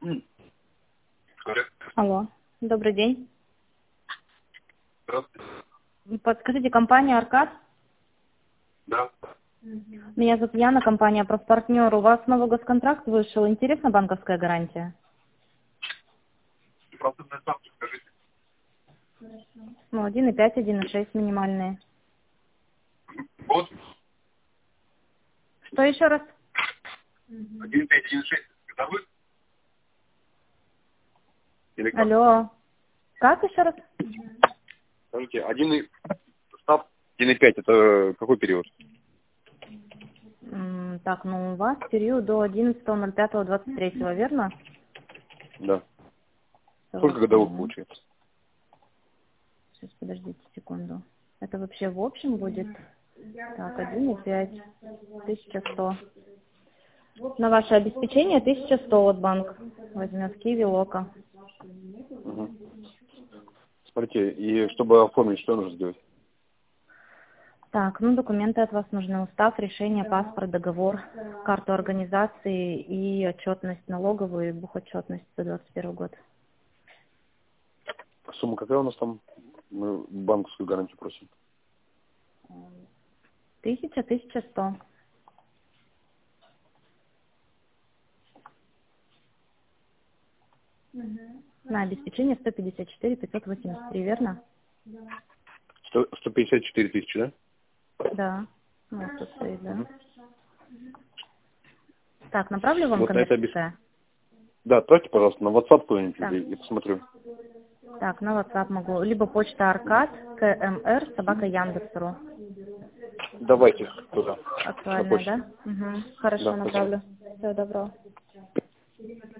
Алло, добрый день. Здравствуйте. Подскажите, компания «Аркад»? Да. Меня зовут Яна, компания «Профпартнер». У вас новый госконтракт вышел. Интересна банковская гарантия? Процентные ставки скажите. Ну, 1,5, 1,6 минимальные. Вот. Что еще раз? 1,5, 1,6 годовых? Или как? Алло. Как еще раз? Скажите, 1,5 это какой период? Так, ну у вас период до 11.05.23, верно? Да. Сколько годовых получается? Сейчас, подождите секунду. Это вообще в общем будет? Так, 1,5, 1100. На ваше обеспечение 1100 от банка возьмет Киви Лока. Угу. Смотрите, и чтобы оформить, что нужно сделать? Так, ну документы от вас нужны: устав, решение, паспорт, договор, карту организации и отчетность налоговую и бухотчетность за 2021 год. Сумма какая у нас там? Мы банковскую гарантию просим. 1100. На обеспечение 154 583, верно? 154 тысячи, да? Да. Вот тут стоит, да. Так, направлю вам Вот на это коммерческое? Да, отправьте, пожалуйста, на WhatsApp кто-нибудь, Так. я посмотрю. Так, на WhatsApp могу. Либо почта Аркад, КМР, собака Яндекс.ру. Давайте туда. На Актуальная, почту. да? Угу. Хорошо, Да, спасибо. направлю. Всего доброго.